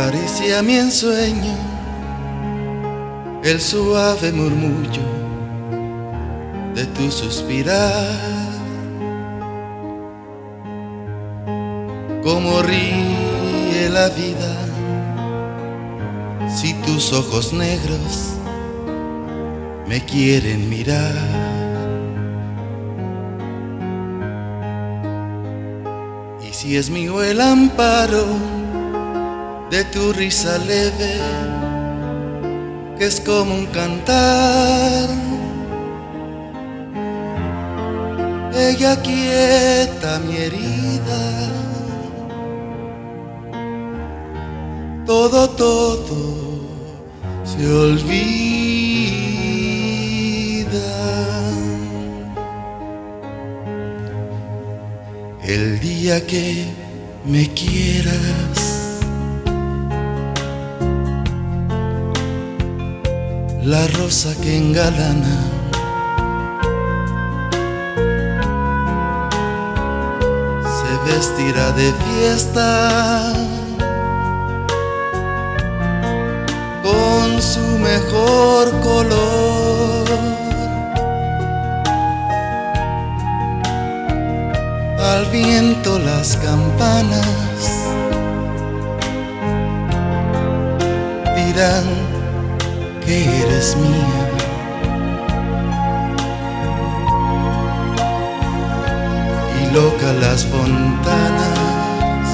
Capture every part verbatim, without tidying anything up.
Acaricia mi ensueño el suave murmullo de tu suspirar, como ríe la vida si tus ojos negros me quieren mirar. Y si es mío el amparo de tu risa leve, que es como un cantar, ella quieta mi herida, todo, todo se olvida. El día que me quieras, la rosa que engalana se vestirá de fiesta con su mejor color. Al viento las campanas dirán que eres mía, y loca las fontanas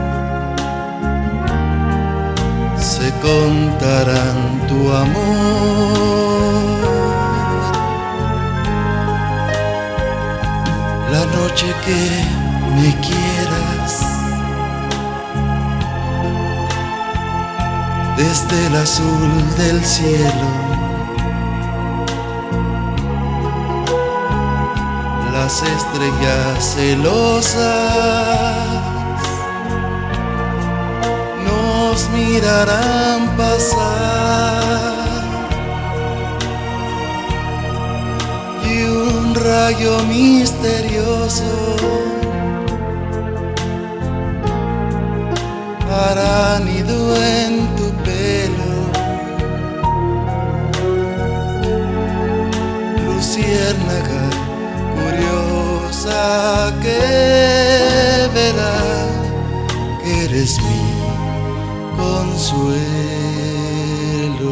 se contarán tu amor. La noche que me quieras, desde el azul del cielo, las estrellas celosas nos mirarán pasar, y un rayo misterioso hará nido en tu pelo, luciérnaga curiosa que verá que eres mi consuelo.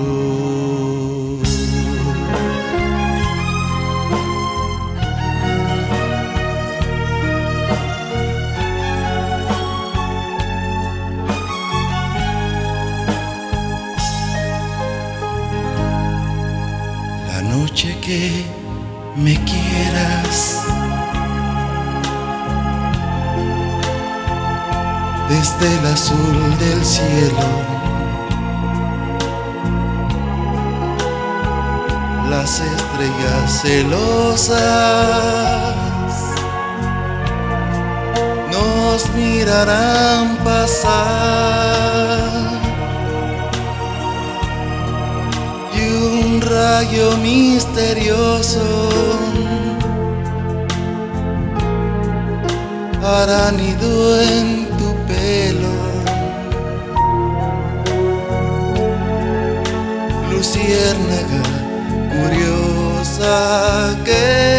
La noche que me quieras, desde el azul del cielo, las estrellas celosas nos mirarán pasar, y un rayo misterioso hará nido en tu pelo, luciérnaga curiosa que